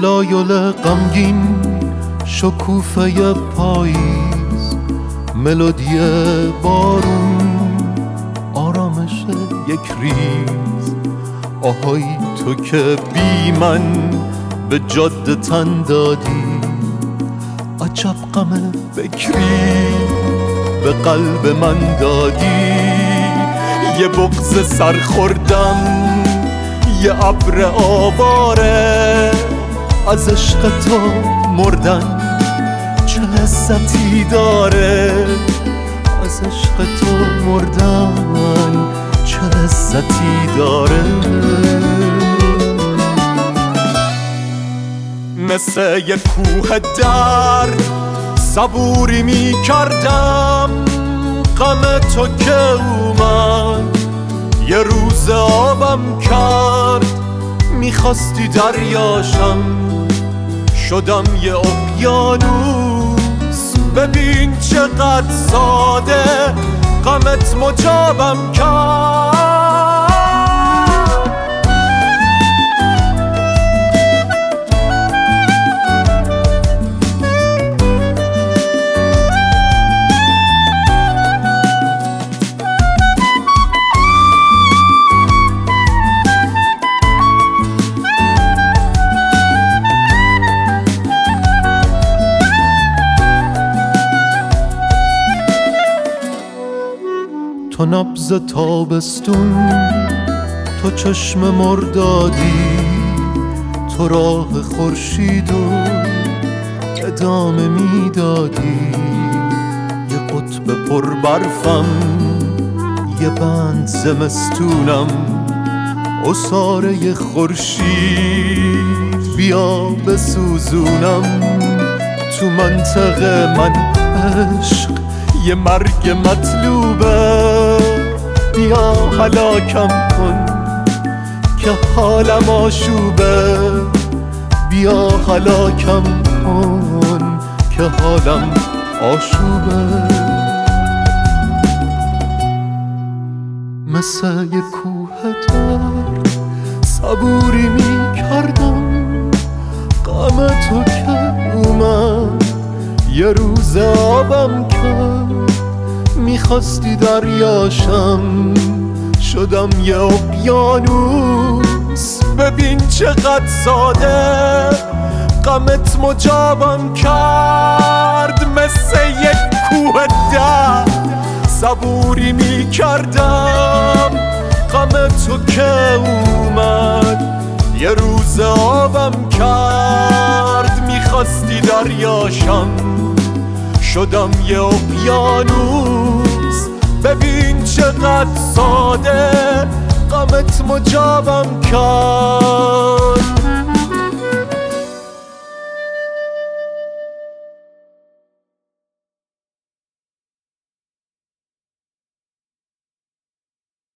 تلایل غمگین، شکوفه پاییز، ملودی بارون، آرامش یک ریز. آهای تو که بی من به جاده تن دادی، عجب غم فکری به قلب من دادی. یه بغض سرخوردم، یه ابر آواره، از عشق تو مردن چه لذتی داره. از عشق تو مردن چه لذتی داره. مثل یک کوه درد صبوری می کردم، غم تو که اومد یه روز آبم کرد. میخواستی دریاشم، شدم یه اقیانوس. ببین چقدر ساده غمت مجابم کرد. تو نبض تابستون، تو چشم مردادی، تو راه خورشید و ادامه میدادی. یه قطب پر برفم، یه بند زمستونم، عصاره خورشید بیا بسوزونم. تو منطق من عشق یه مرگ مطلوبه، بیا هلاکم کن که حالم آشوبه. بیا هلاکم کن که حالم آشوبه. مثل یه کوه درد صبوری می کردم، غم تو که اومد یه روز آبم کرد. میخواستی دریاشم، شدم یه اقیانوس. ببین چقدر ساده غمت مجابم کرد. مثل یک کوه درد صبوری میکردم، غم تو که اومد یه روز آبم کرد. میخواستی دریاشم، شدم یه اقیانوس. ببین چقدر ساده غمت مجابم کرد.